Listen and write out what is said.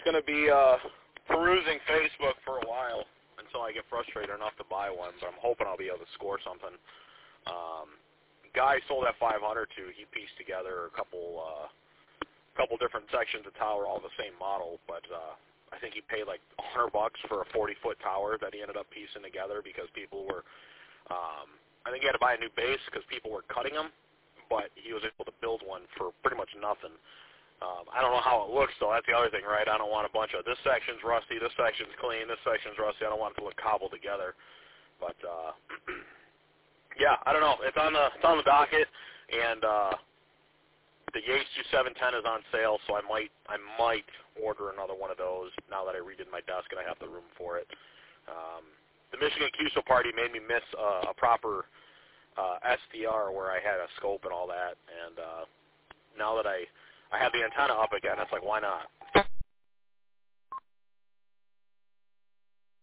going to be perusing Facebook for a while until I get frustrated enough to buy one, but I'm hoping I'll be able to score something. Guy sold that 500 to, he pieced together a couple different sections of tower, all the same model, but I think he paid like $100 for a 40-foot tower that he ended up piecing together because people were, I think he had to buy a new base because people were cutting them, but he was able to build one for pretty much nothing. I don't know how it looks, though. That's the other thing, right? I don't want a bunch of, this section's rusty, this section's clean, this section's rusty. I don't want it to look cobbled together. But, yeah, I don't know. It's on the docket, and the Yates 2710 is on sale, so I might order another one of those now that I redid my desk and I have the room for it. The Michigan QSO party made me miss a proper SDR where I had a scope and all that, and now that I have the antenna up again, it's like, why not?